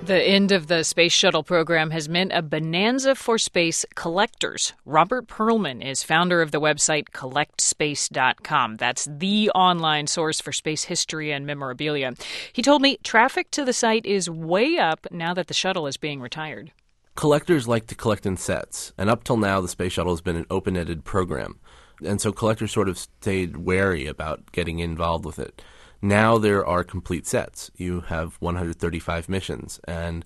The end of the Space Shuttle program has meant a bonanza for space collectors. Robert Pearlman is founder of the website collectspace.com. That's the online source for space history and memorabilia. He told me traffic to the site is way up now that the shuttle is being retired. Collectors like to collect in sets, and up till now the Space Shuttle has been an open-ended program. And so collectors sort of stayed wary about getting involved with it. Now there are complete sets. You have 135 missions and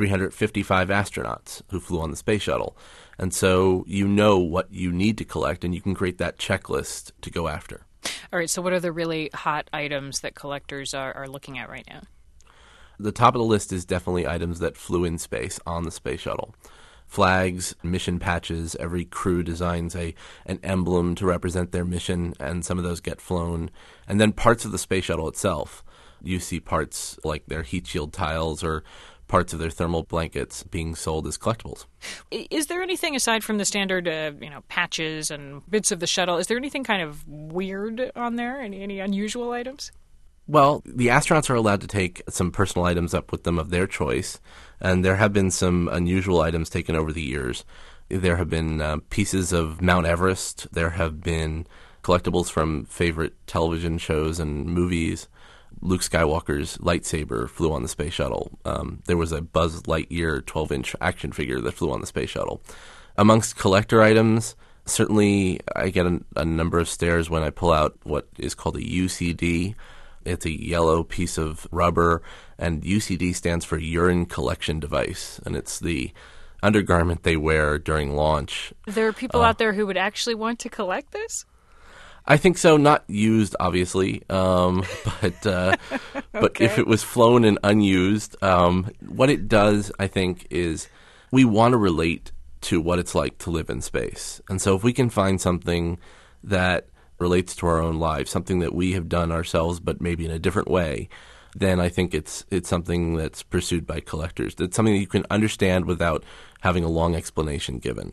355 astronauts who flew on the Space Shuttle. And so you know what you need to collect, and you can create that checklist to go after. All right, so what are the really hot items that collectors are looking at right now? The top of the list is definitely items that flew in space on the Space Shuttle. Flags, mission patches, every crew designs an emblem to represent their mission, and some of those get flown. And then parts of the Space Shuttle itself. You see parts like their heat shield tiles or parts of their thermal blankets being sold as collectibles. Is there anything aside from the standard, patches and bits of the shuttle, is there anything kind of weird on there? Any unusual items? Well, the astronauts are allowed to take some personal items up with them of their choice, and there have been some unusual items taken over the years. There have been pieces of Mount Everest. There have been collectibles from favorite television shows and movies. Luke Skywalker's lightsaber flew on the Space Shuttle. There was a Buzz Lightyear 12-inch action figure that flew on the Space Shuttle. Amongst collector items, certainly I get a number of stares when I pull out what is called a UCD. It's a yellow piece of rubber, and UCD stands for Urine Collection Device, and it's the undergarment they wear during launch. There are people out there who would actually want to collect this? I think so. Not used, obviously, but Okay. if it was flown and unused, what it does, I think, is we want to relate to what it's like to live in space. And so if we can find something that relates to our own lives, something that we have done ourselves but maybe in a different way, then I think it's something that's pursued by collectors. It's something that you can understand without having a long explanation given.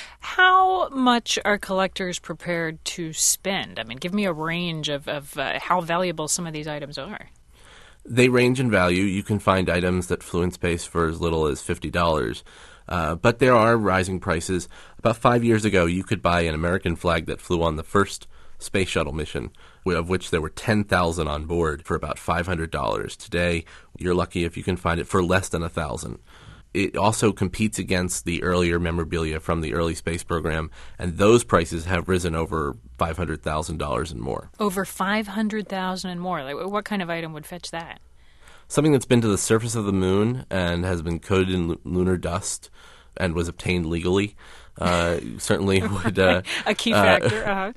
How much are collectors prepared to spend? I mean, give me a range of how valuable some of these items are. They range in value. You can find items that flew in space for as little as $50. But there are rising prices. About 5 years ago, you could buy an American flag that flew on the first Space Shuttle mission, of which there were 10,000 on board, for about $500. Today, you're lucky if you can find it for less than $1,000. It also competes against the earlier memorabilia from the early space program, and those prices have risen over $500,000 and more. Over $500,000 and more. Like, what kind of item would fetch that? Something that's been to the surface of the moon and has been coated in lunar dust and was obtained legally. Certainly would... a key factor.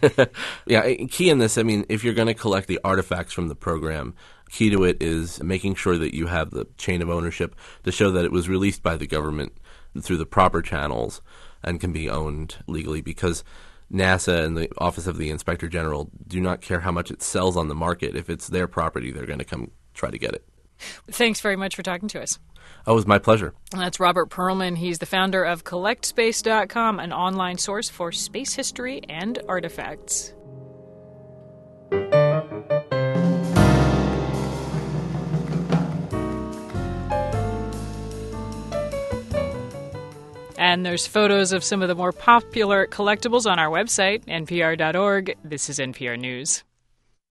Yeah, key in this, I mean, if you're going to collect the artifacts from the program, key to it is making sure that you have the chain of ownership to show that it was released by the government through the proper channels and can be owned legally, because NASA and the Office of the Inspector General do not care how much it sells on the market. If it's their property, they're going to come try to get it. Thanks very much for talking to us. Oh, it was my pleasure. That's Robert Pearlman. He's the founder of collectspace.com, an online source for space history and artifacts. And there's photos of some of the more popular collectibles on our website, npr.org. This is NPR News.